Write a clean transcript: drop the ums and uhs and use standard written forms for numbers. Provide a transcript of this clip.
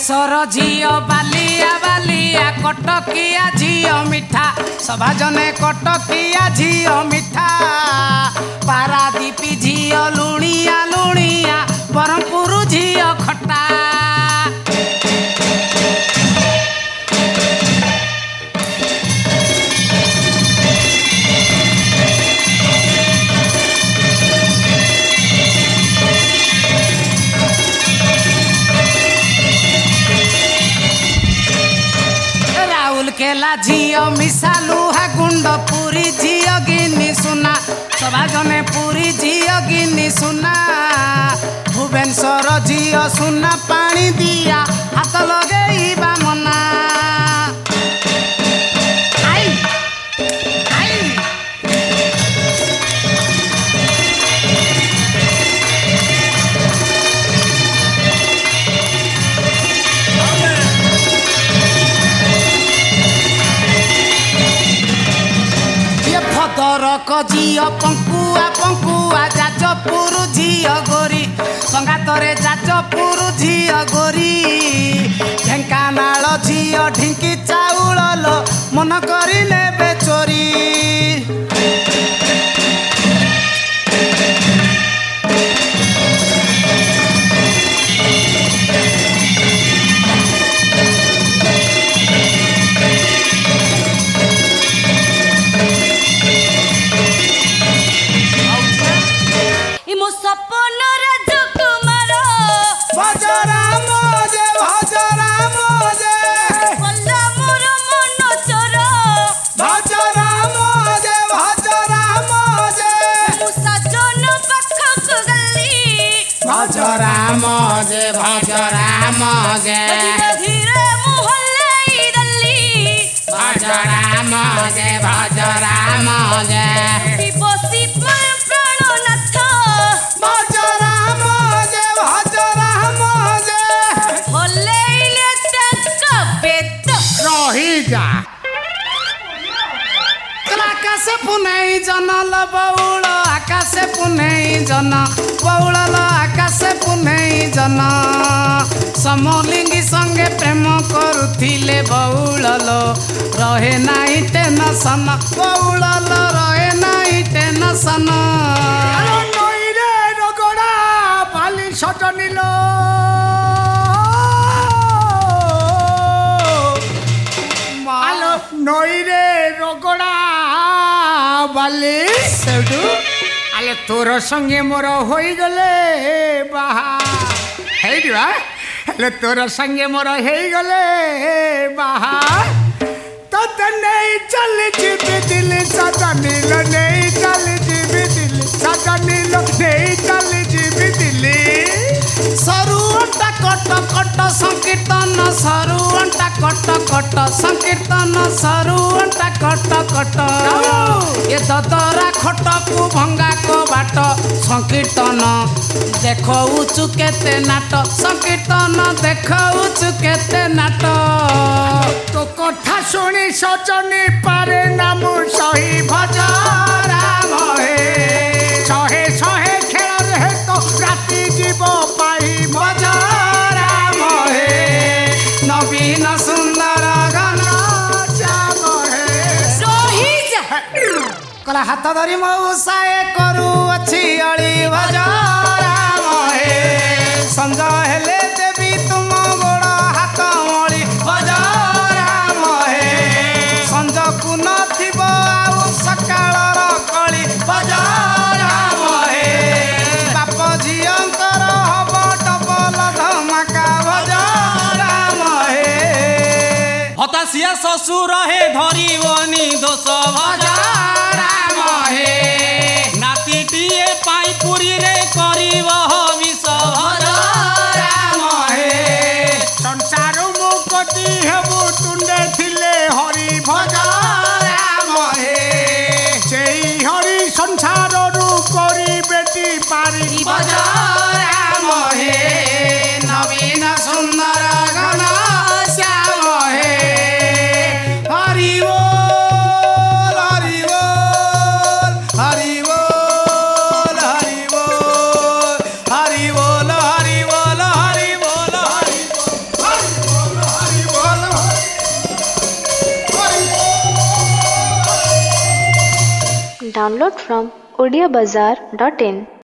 भुवनेश्वर झील बालिया बालिया कटकिया झील मिठा सभा जने कटकिया झील मिठा पारादीप झील लुणिया लुणिया ब्रह्मपुर झील खट्टा केला झील मिसालु है गुंड पूरी झील गिनी सुना सभा जने पूरी झील गिनी सुना भुवनेश्वर झील सुना पानी दिया हाथ लगेइबा मना दरक झील पंकुआ पंकुआ जाजपुर झील गोरी संगातरे जाजपुर झील गोरी ढेंकानाल झील ढिंकी चाउल लो मन करी नेबे चोरी राम जे भज राम जे धीरे मोहल्ले दल्ली भज राम जे बसी प्राणनाथ भज राम जे होल्ले तक बेत रही जा आकाश पुनै जनल बौल आकाश पुनै जन बौल आकाश पुनै जन समलिंगी संगे प्रेम करुथिले बौल रहे नाई टेंशन बौल रहे नाई टेंशन नई रे रगड़ा बाली सजनिल मालो नई रे रगड़ा बाली सेडू आले तोर संगे मोर होई गले बाहा हेइडा आले तोर संगे मोर हेई गले बाहा तत नहीं चल जीबी दिल सजनिल नहीं चल जीबी दिल सजनिल नहीं चल जीबी दिल सरू अंटा कट कट संकीर्तन सरू अंटा कट कट संकीर्तन सरू अंटा कट कट ये ददरा खटकू भंगा को बाट संकीर्तन देखौचु केते नाट संकीर्तन देखौचु केते नाट तो कथा शुणी सजनी पारे नाम सही भज राम हे सहे सहे खेल रे तो राति जीव पाई भज राम हे नवीन सुंदर गान श्याम हे रोहित कला हाथ धरी मऊसाए करू अच्छी अड़ी भज राम हे संज हेले देवी तुम गोड़ हाथ मड़ी भज राम हे संज को नथिब आउ सकाळर कली भज राम हे बाप झियंकर हब डबल धमाका भज राम हे हताशिया ससुर हे धरिबनी दोष भज राम हे नातीटीए पाई पुरी रे करिब विष भज राम हे संसार मुकति हेबु तुंडे थिले हरि भज राम हे सेई हरि संसार रु करी बेटी पारी भज राम हे नवीन सुंदर गण श्याम हे हरि बोल हरि बोल हरि बोल हरि बोल हरि बोल हरि बोल हरि बोल हरि बोल Download from odiabazaar.in.